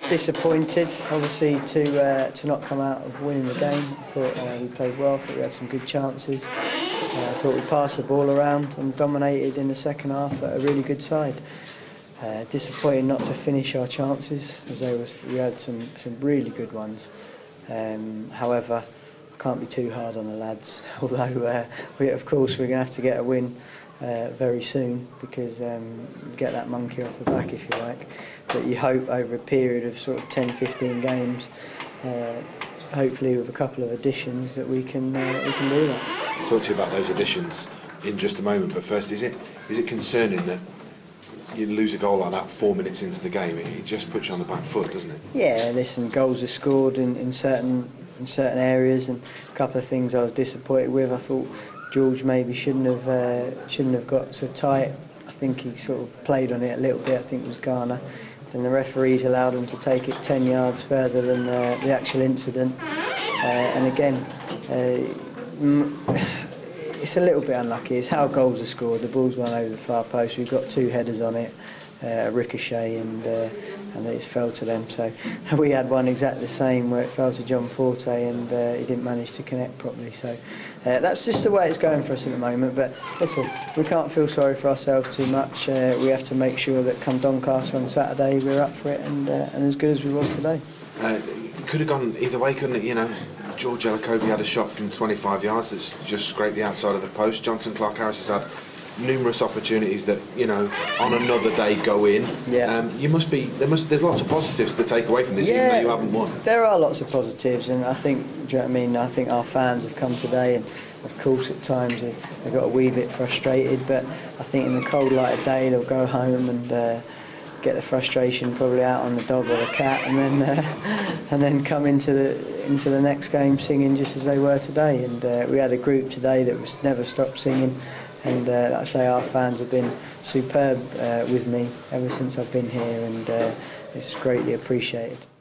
Disappointed, obviously, to not come out of winning the game. I thought we played well. I thought we had some good chances. I thought we passed the ball around and dominated in the second half at a really good side. Disappointed not to finish our chances, as we had some really good ones. However, I can't be too hard on the lads. Although, of course, we're going to have to get a win very soon, because get that monkey off the back, if you like. But you hope over a period of sort of 10-15 games, hopefully with a couple of additions, that we can do that. I'll talk to you about those additions in just a moment, but first, is it concerning that you lose a goal like that 4 minutes into the game? It just puts you on the back foot, doesn't it? Yeah, listen, goals are scored in certain areas, and a couple of things I was disappointed with. I thought George maybe shouldn't have got so tight. I think he sort of played on it a little bit. I think it was Garner. Then the referees allowed him to take it 10 yards further than the actual incident. And again, it's a little bit unlucky. It's how goals are scored. The ball's gone over the far post. We've got two headers on it, a ricochet, and it's fell to them. So we had one exactly the same where it fell to John Forte, and he didn't manage to connect properly. So that's just the way it's going for us at the moment. But listen, we can't feel sorry for ourselves too much. We have to make sure that come Doncaster on Saturday, we're up for it and as good as we was today. It could have gone either way, couldn't it? You know, George Elokobi had a shot from 25 yards that's just scraped the outside of the post. Jonson Clarke-Harris has had numerous opportunities that, you know, on another day go in. Yeah. There's lots of positives to take away from this, even though you haven't won. There are lots of positives, and I think, do you know what I mean? I think our fans have come today, and of course at times they got a wee bit frustrated, but I think in the cold light of day they'll go home and get the frustration probably out on the dog or the cat, and then come into the next game singing just as they were today. And we had a group today that was never stopped singing. And like I say, our fans have been superb with me ever since I've been here, and it's greatly appreciated.